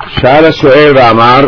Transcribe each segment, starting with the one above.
שאל השואל ואמר,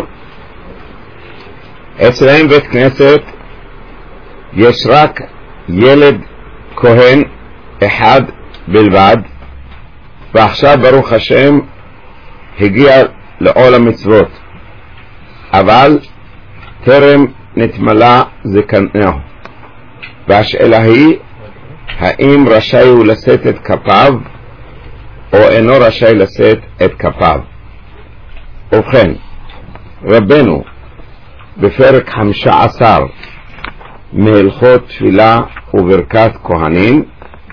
אצלהם בית כנסת יש רק ילד כהן אחד בלבד, ועכשיו ברוך השם הגיע לעול המצוות, אבל טרם נתמלא זקנו, והשאלה היא האם רשאי הוא לשאת את כפיו או אינו רשאי לשאת את כפיו. ובכן, רבנו בפרק 15 מהלכות תפילה וברכת כהנים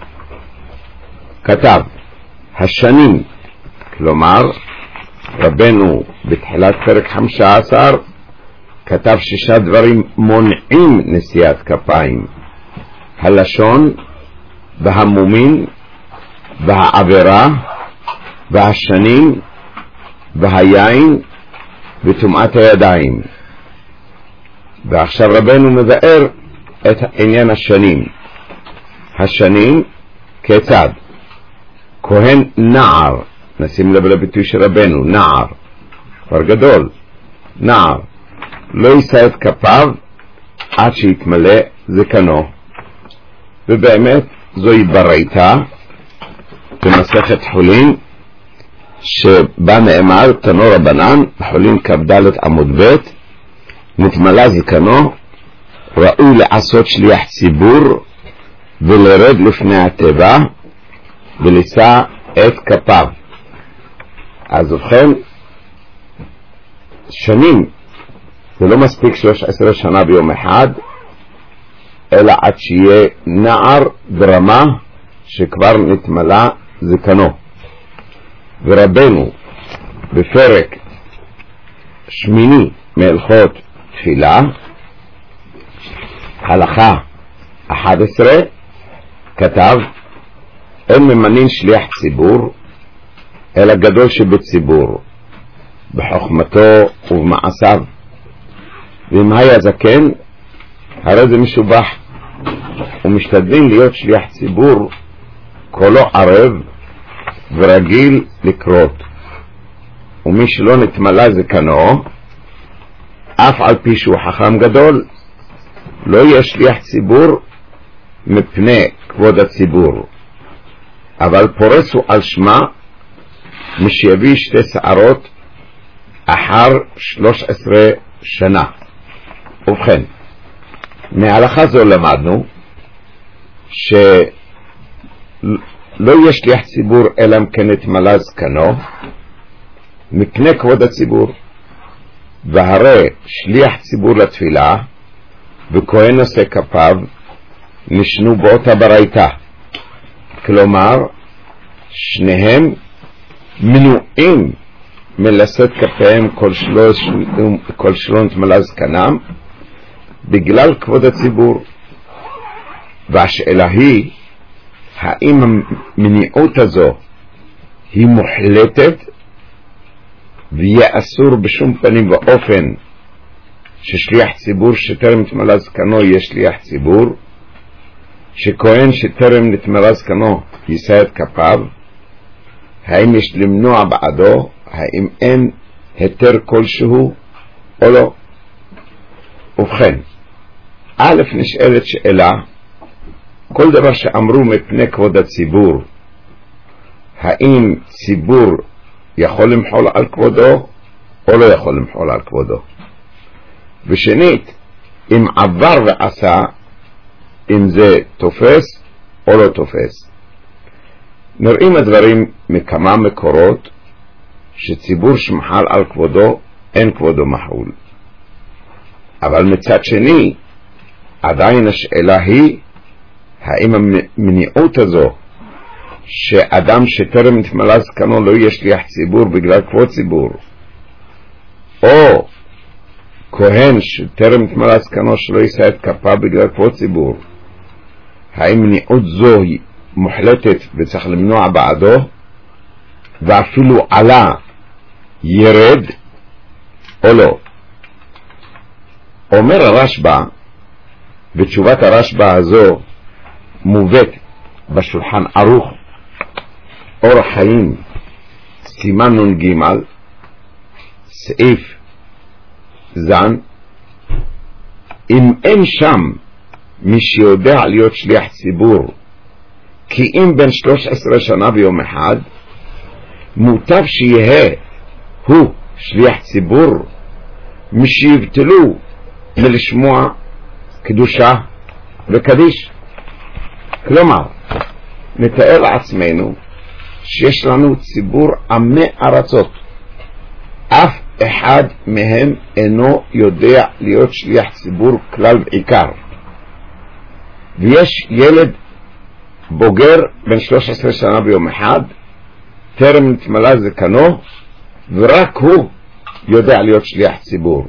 כתב השנים, כלומר רבנו בתחילת פרק 15 כתב 6 דברים מונעים נשיאת כפיים: הלשון והמומין והעבירה והשנים והיין וטומאת הידיים. ועכשיו רבנו מבאר את עניין השנים. השנים כיצד? כהן נער, נשים לב לביטוי של רבנו, נער, כבר גדול, נער, לא יישא את כפיו עד שיתמלא זקנו. ובאמת זוהי ברייתא במסכת חולין, שבה נאמר תנו רבנן בחולין כ"ד עמוד ב', נתמלא זקנו ראוי לעשות שליח ציבור ולרד לפני הטבע ולשא את כפיו. אז ובכן, שנים זה לא מספיק 13 שנה ביום אחד, אלא עד שיהיה נער ברמה שכבר נתמלא זקנו. ורבנו בפרק 8 מהלכות תפילה הלכה 11 כתב אין ממנין שליח ציבור אלא גדול שבציבור בחוכמתו ובמעשיו, ואם היה זקן הרי זה משובח, ומשתדלים להיות שליח ציבור קולו ערב ורגיל לקרות. ומי שלא נתמלא זקנו אף על פי שהוא חכם גדול לא יהיה שליח ציבור מפני כבוד הציבור, אבל פורסו על שמה מי שיביא 2 שערות אחר 13 שנה. ובכן, מההלכה זו למדנו שלא יהיה שליח ציבור אלא אם כן נתמלא זקנו מפני כבוד הציבור. והרי שליח ציבור לתפילה וכהן נושא כפיו נשנו באותה ברייתא, כלומר שניהם מנועים מלשאת כפיהם כל שלא נתמלא זקנם בגלל כבוד הציבור. והשאלה היא האם המניעות הזו היא מוחלטת ויהיה אסור בשום פנים ואופן ששליח ציבור שטרם נתמלא זקנו יהיה שליח ציבור, שכהן שטרם נתמלא זקנו יישא את כפיו, האם יש למנוע בעדו, האם אין היתר כלשהו או לא. ובכן, א' נשאלת שאלה, כל דבר שאמרו מפני כבוד הציבור, האם ציבור יכול למחול על כבודו או לא יכול למחול על כבודו? ושנית, אם עבר ועשה, אם זה תופס או לא תופס. נראים הדברים מכמה מקורות שציבור שמחל על כבודו אין כבודו מחול. אבל מצד שני עדיין השאלה היא האם המניעות הזו שאדם שטרם נתמלא זקנו לא יהיה שליח ציבור בגלל כבוד ציבור, או כהן שטרם נתמלא זקנו שלא יישא את כפיו בגלל כבוד ציבור, האם מניעות זו היא מוחלטת וצריך למנוע בעדו, ואפילו עלה ירד או לא? אומר הרשב"א, בתשובת הרשב"א הזו מובאת בשולחן ערוך אורח חיים סימן נ"ג, סעיף זן, אם אין שם מי שיודע להיות שליח ציבור, כי אם בין 13 שנה ביום אחד, מוטב שיהיה הוא שליח ציבור, מי שיבטלו מלשמוע קדושה וקדיש. כלומר, נתאר לעצמנו שיש לנו ציבור עמי ארצות, אף אחד מהם אינו יודע להיות שליח ציבור כלל ועיקר, ויש ילד בוגר בן 13 שנה ביום אחד, טרם נתמלא זקנו, ורק הוא יודע להיות שליח ציבור.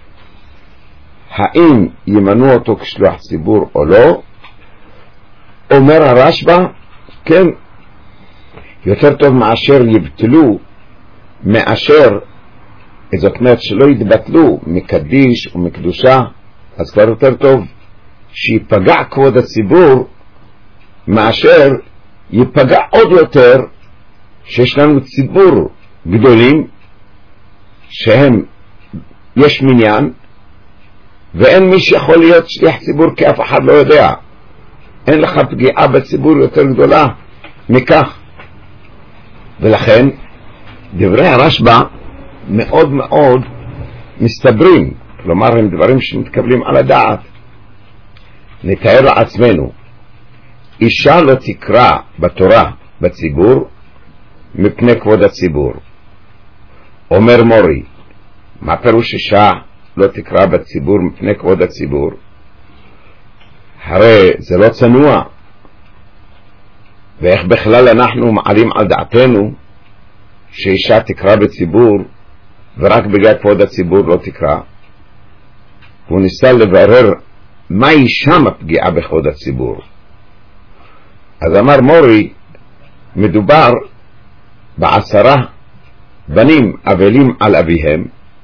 האם ימנו אותו כשליח ציבור או לא? אומר הרשב"א, כן, יותר טוב מאשר יבטלו, מאשר, זאת אומרת שלא יתבטלו מקדיש ומקדושה, אז כבר יותר טוב שיפגע כבוד הציבור, מאשר ייפגע עוד יותר שיש לנו ציבור גדולים שהם יש מניין, ואין מי שיכול להיות שליח ציבור כי אף אחד לא יודע. אין לך פגיעה בציבור יותר גדולה מכך. ולכן דברי הרשב"א מאוד מאוד מסתברים, כלומר הם דברים שמתקבלים על הדעת. נתאר לעצמנו, אישה לא תקרא בתורה בציבור מפני כבוד הציבור. אומר מורי, מה פירוש אישה לא תקרא בציבור מפני כבוד הציבור? הרי זה לא צנוע, ואיך בכלל אנחנו מעלים על דעתנו שאישה תקרא בציבור ורק בגלל כבוד הציבור לא תקרא? הוא ניסה לברר מהי שם הפגיעה בכבוד הציבור. אז אמר מורי, מדובר ב10 בנים אבלים על אביהם,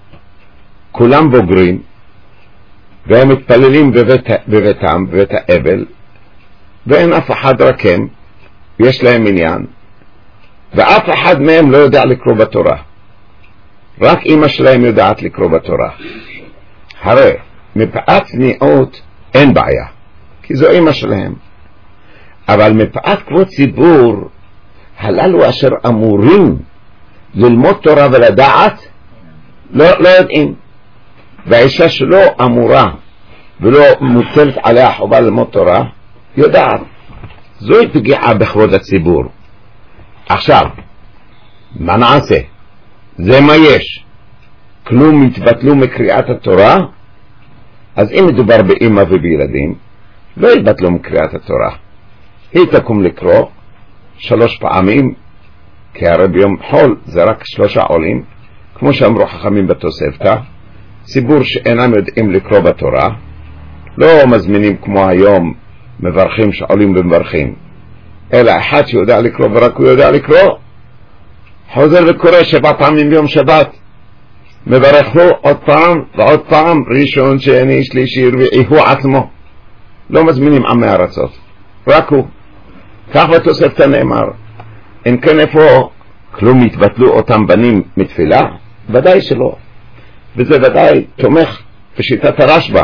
כולם בוגרים, והם מתפללים בביתם, בבית האבל, ואין אף אחד רק הם, ויש להם עניין, ואף אחד מהם לא יודע לקרוא בתורה. רק אמא שלהם יודעת לקרוא בתורה. הרי מפאת צניעות אין בעיה, כי זו אמא שלהם. אבל מפאת כבוד ציבור, הללו אשר אמורים ללמוד תורה ולדעת, לא יודעים. והאישה שלא אמורה ולא מוטלת עליה חובה ללמוד תורה, יודעת. זוהי פגיעה בכבוד הציבור. עכשיו, מה נעשה? זה מה יש. כלום יתבטלו מקריאת התורה? אז אם מדובר באמא ובילדים, לא יתבטלו מקריאת התורה. היא תקום לקרוא 3 פעמים, כי הרי ביום חול זה רק 3 עולים, כמו שאמרו חכמים בתוספתא. ציבור שאינם יודעים לקרוא בתורה, לא מזמינים כמו היום מברכים שעולים במברכים, אלא אחד שיודע לקרוא ורק הוא יודע לקרוא, חוזר וקורא 7 פעמים ביום שבת, מברך לו עוד פעם ועוד פעם, ראשון, שני, שלישי, רביעי, הוא עצמו. לא מזמינים עמי ארצות, רק הוא. כך בתוספתא נאמר. אם כן, איפה כלום יתבטלו אותם בנים מתפילה? ודאי שלא. וזה ודאי תומך בשיטת הרשב"א,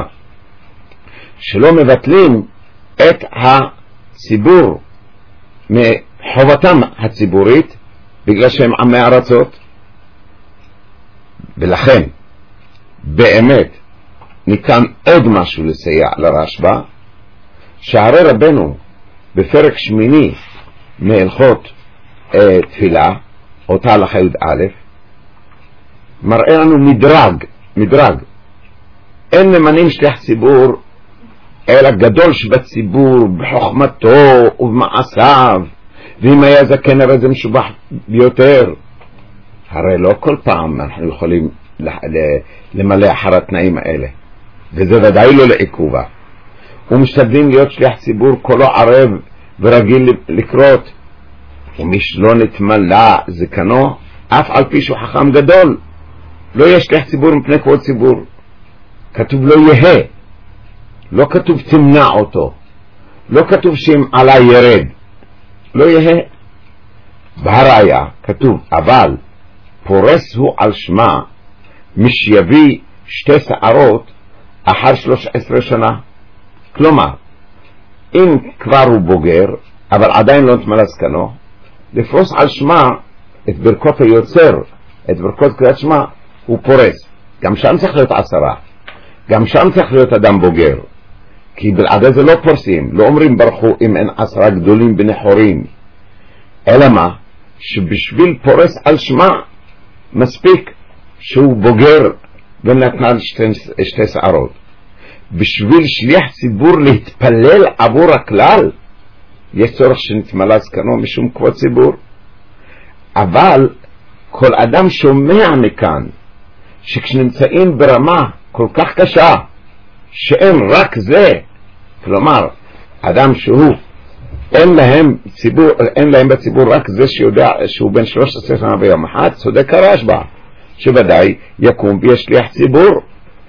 שלא מבטלים את הציבור מחובתם הציבורית בגלל שהם עמי ארצות. ולכן באמת ניתן עוד משהו לסייע לרשב"א, שהרי רבנו בפרק 8 מהלכות תפילה, אותה הלכה י"א, מראה לנו מדרג. אין ממנים שליח ציבור אלא גדול שבציבור בחוכמתו ובמעשיו, ואם היה זקן הרי זה משובח ביותר. הרי לא כל פעם אנחנו יכולים למלא אחר התנאים האלה, וזה ודאי לא לעיכובה. ומשתדלים להיות שליח ציבור כולו ערב ורגיל לקרות, ומי שלא נתמלא זקנו, אף על פי שהוא חכם גדול, לא יש שליח ציבור מפני כבוד ציבור. כתוב לא יהיה, לא כתוב תמנע אותו, לא כתוב שאם עלה ירד, לא יהיה. בהראיה כתוב אבל פורס הוא על שמה מי שיביא 2 שערות אחר 13 שנה. כלומר, אם כבר הוא בוגר, אבל עדיין לא נתמלא זקנו, לפרוס על שמה את ברכות היוצר, את ברכות קריאת שמה, הוא פורס. גם שם צריך להיות 10, גם שם צריך להיות אדם בוגר, כי בלעדי זה לא פורסים, לא אומרים ברכו אם אין 10 גדולים בני חורים, אלא מה? שבשביל פורס על שמה מספיק שהוא בוגר ונתן 2 שערות. בשביל שליח ציבור להתפלל עבור הכלל יש צורך שנתמלא זקנו משום כבוד ציבור. אבל כל אדם שומע מכאן שכשנמצאים ברמה כל כך קשה שאין רק זה, כלומר אדם שהוא אין להם בציבור רק זה שיודע שהוא בן 13 שנה ביום אחד, צודק הרשב"א שוודאי יקום ויש שליח ציבור.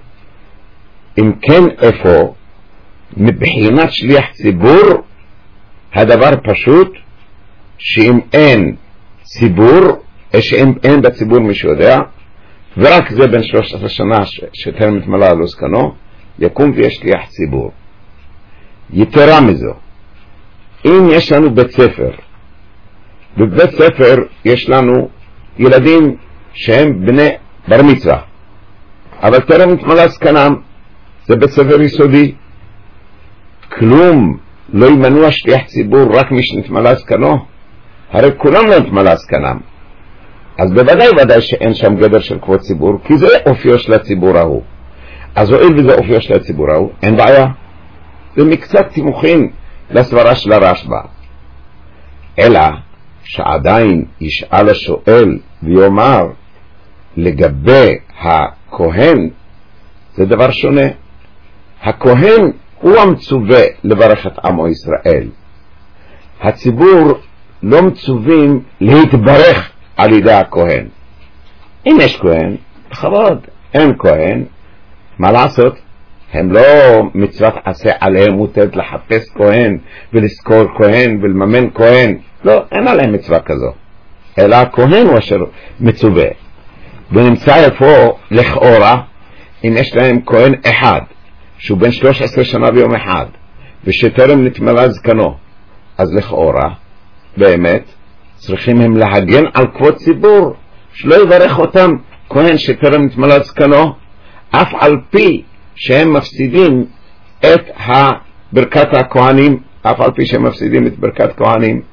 אם כן, איפה מבחינת שליח ציבור הדבר פשוט, שאם אין ציבור, שאם אין בציבור מי שיודע, ורק זה בן 13 שנה שטרם נתמלא לו זקנו, יקום ויש שליח ציבור. יתרה מזו, אם יש לנו בית ספר, בבית ספר יש לנו ילדים שהם בני בר מצווה, אבל טרם נתמלא זקנם, זה בית ספר יסודי, כלום לא ימנוע שליח ציבור רק מי שנתמלא זקנו, הרי כולם לא נתמלא זקנם, אז בוודאי שאין שם גדר של כבוד ציבור, כי זה אופיו של הציבור ההוא. אז הואיל וזה אופיו של הציבור ההוא, אין בעיה, זה מקצת תימוכין לסברה של הרשב"א. אלא שעדיין ישאל השואל ויאמר לגבי הכהן, זה דבר שונה. הכהן הוא המצווה לברך את עמו ישראל, הציבור לא מצווים להתברך על ידי הכהן. אם יש כהן, בכבוד. אין כהן, מה לעשות? הם לא מצוות עשה עליהם מוטלת לחפש כהן ולזכור כהן ולממן כהן, לא, אין עליהם מצווה כזו, אלא הכהן הוא אשר מצווה. ונמצא איפה לכאורה, אם יש להם כהן אחד שהוא בן 13 שנה ביום אחד ושטרם נתמלא זקנו, אז לכאורה באמת צריכים הם להגן על כבוד ציבור, שלא יברך אותם כהן שטרם נתמלא זקנו, אף על פי שהם מפסידים את ברכת הכהנים, אף על פי שהם מפסידים את ברכת כהנים.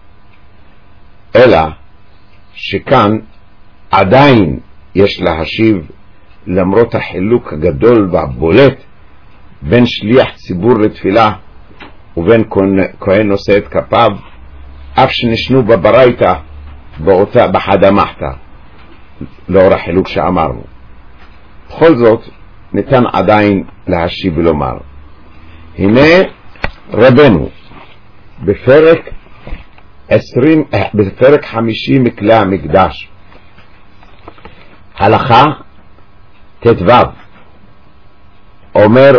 אלא שכאן עדיין יש להשיב, למרות החילוק הגדול והבולט בין שליח ציבור לתפילה ובין כהן נושא את כפיו, אף שנשנו בברייתא בחד המחתא, לאור החילוק שאמרנו. בכל זאת ניתן עדיין להשיב ולומר, הנה רבנו בפרק 50 מכלי המקדש, הלכה ט"ו, אומר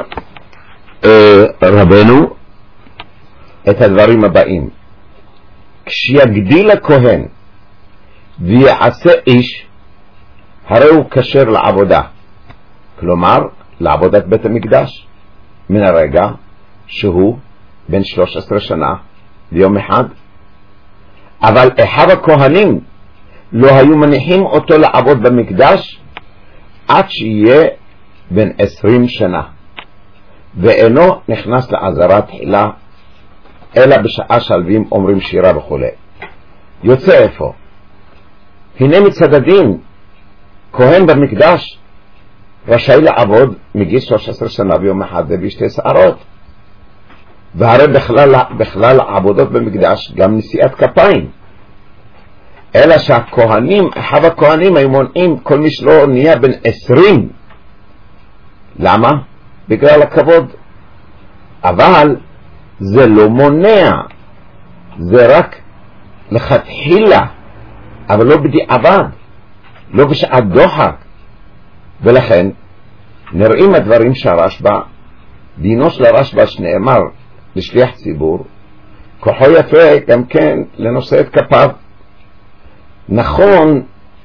רבנו את הדברים הבאים: כשיגדיל הכהן ויעשה איש, הרי הוא כשר לעבודה, כלומר לעבודת בית המקדש, מן הרגע שהוא בן 13 שנה ביום אחד. אבל אחיו הכהנים לא היו מניחים אותו לעבוד במקדש עד שיהיה בן 20 שנה, ואינו נכנס לעזרה תחילה אלא בשעה שלווים אומרים שירה וכו'. יוצא איפה? הנה מצד הדין כהן במקדש רשאי לעבוד מגיל 13 שנה ביום אחד וב2 שערות, והרי בכלל עבודות במקדש גם נשיאת כפיים. אלא שהכהנים, אחיו הכהנים היו מונעים כל מי שלא נהיה בן 20. למה? בגלל הכבוד. אבל זה לא מונע, זה רק לכתחילה, אבל לא בדיעבד, לא בשעת דוחק. ולכן נראים הדברים שהרשב"א, דינו של הרשב"א שנאמר לשליח ציבור, כוחו יפה גם כן לנושא את כפיו. נכון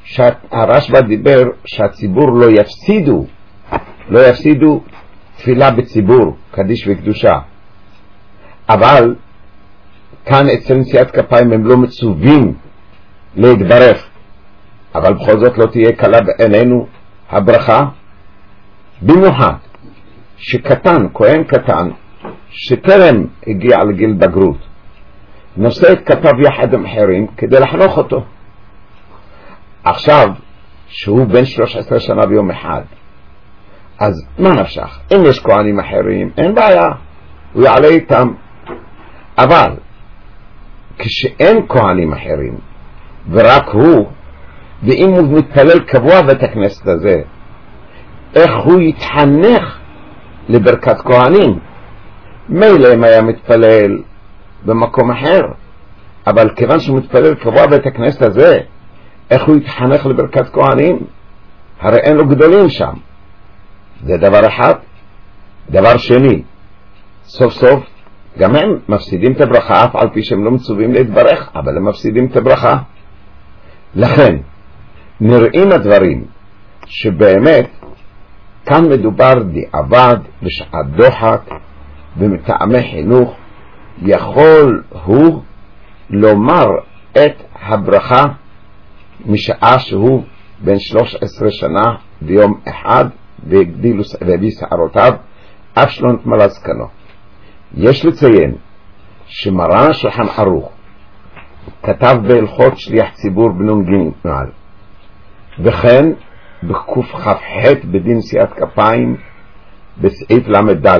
שהרשב"א דיבר שהציבור לא יפסידו תפילה בציבור, קדיש וקדושה, אבל כאן אצל נשיאת כפיים הם לא מצווים להתברך, אבל בכל זאת לא תהיה קלה בעינינו הברכה, במיוחד שקטן, כהן קטן שטרם הגיע לגיל בגרות, נושא את כתב יחד עם אחרים כדי לחנוך אותו. עכשיו שהוא בן 13 שנה ביום אחד, אז מה נפשך? אם יש כהנים אחרים אין בעיה, הוא יעלה איתם, אבל כשאין כהנים אחרים ורק הוא, ואם הוא מתפלל קבוע בית הכנסת הזה, איך הוא יתחנך לברכת כהנים? מילא אם היה מתפלל במקום אחר, אבל כיוון שהוא מתפלל קבוע בית הכנסת הזה, איך הוא יתחנך לברכת כהנים? הרי אין לו גדולים שם. זה דבר אחד. דבר שני, סוף סוף גם הם מפסידים את הברכה, אף על פי שהם לא מצווים להתברך, אבל הם מפסידים את הברכה. לכן נראים הדברים שבאמת כאן מדובר דיעבד בשעת דוחק ומטעמי חינוך, יכול הוא לומר את הברכה משעה שהוא בן 13 שנה ביום אחד והביא שערותיו אף שלא נתמלא זקנו. יש לציין שמרן השולחן ערוך כתב בהלכות שליח ציבור בנ"ג, וכן בקכ"ח בדין נשיאת כפיים בסעיף ל"ד,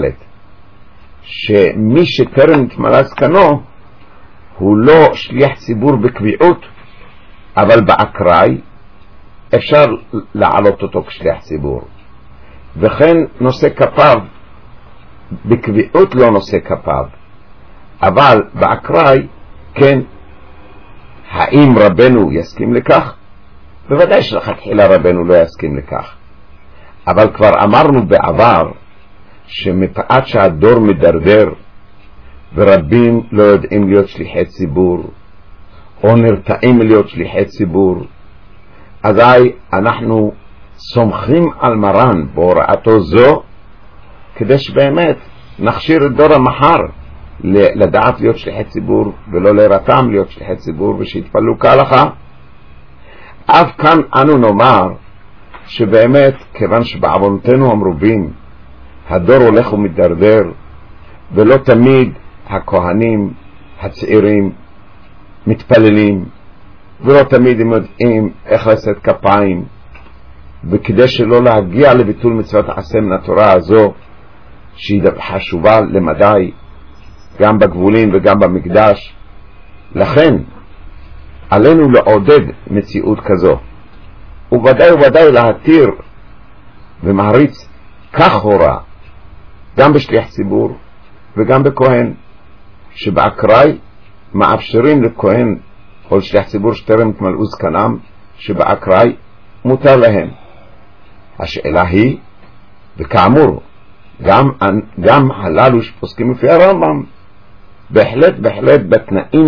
שמי שטרם נתמלא זקנו הוא לא שליח ציבור בקביעות, אבל באקראי אפשר להעלות אותו כשליח ציבור, וכן נושא כפיו בקביעות לא נושא כפיו, אבל באקראי כן. האם רבנו יסכים לכך? בוודאי שלכתחילה רבנו לא יסכים לכך, אבל כבר אמרנו בעבר שמפאת שהדור מדרדר ורבים לא יודעים להיות שליחי ציבור או נרתעים להיות שליחי ציבור, אזי אנחנו סומכים על מרן בהוראתו זו כדי שבאמת נכשיר את דור המחר לדעת להיות שליחי ציבור ולא להירתם להיות שליחי ציבור ושיתפללו כהלכה. אף כאן אנו נאמר שבאמת כיוון שבעוונותינו המרובים הדור הולך ומתדרדר, ולא תמיד הכהנים הצעירים מתפללים, ולא תמיד הם יודעים איך לשאת כפיים, וכדי שלא להגיע לביטול מצוות עשה מן התורה הזו שהיא חשובה למדי גם בגבולים וגם במקדש, לכן עלינו לעודד מציאות כזו, וודאי להתיר ומעריץ כך הורה גם בשליח ציבור וגם בכהן, שבאקראי מאפשרים לכהן או לשליח ציבור שטרם התמלאו זקנם, שבאקראי מותר להם. השאלה היא, וכאמור גם הללו שפוסקים לפי הרמב"ם, בהחלט בתנאים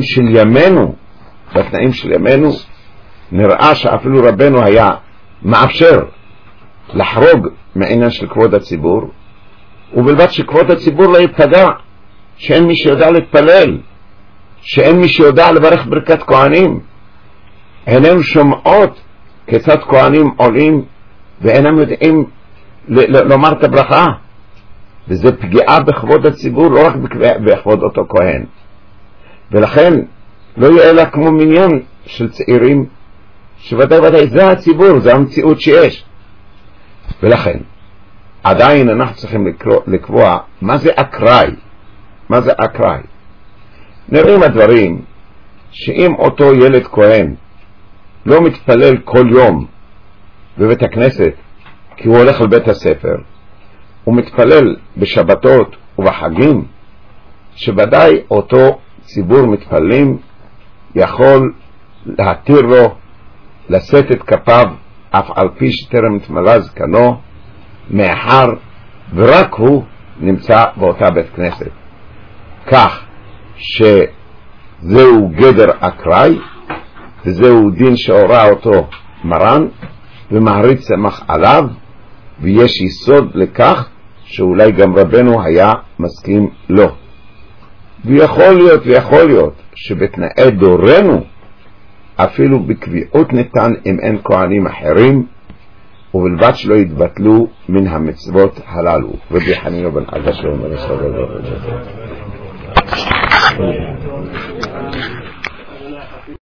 של ימינו נראה שאפילו רבנו היה מאפשר לחרוג מעניין של כבוד הציבור, ובלבד שכבוד הציבור לא ייפגע, שאין מי שיודע להתפלל, שאין מי שיודע לברך ברכת כהנים. איננו שומעות כיצד כהנים עולים ואינם יודעים לומר את הברכה, וזה פגיעה בכבוד הציבור, לא רק בכבוד אותו כהן. ולכן לא יהיה לה כמו מניין של צעירים שוודאי זה הציבור, זה המציאות שיש. ולכן עדיין אנחנו צריכים לקבוע מה זה אקראי. נראים הדברים שאם אותו ילד כהן לא מתפלל כל יום בבית הכנסת כי הוא הולך לבית הספר, הוא מתפלל בשבתות ובחגים, שוודאי אותו ציבור מתפללים יכול להתיר לו לשאת את כפיו אף על פי שטרם נתמלא זקנו, מאחר ורק הוא נמצא באותה בית כנסת. כך שזהו גדר אקראי, וזהו דין שהורה אותו מרן ומעריץ סמך עליו, ויש יסוד לכך שאולי גם רבנו היה מסכים לו. ויכול להיות שבתנאי דורנו אפילו בקביעות ניתן אם אין כהנים אחרים, ובלבד שלא יתבטלו מן המצוות הללו. רבי חנינא בן עזרא אומר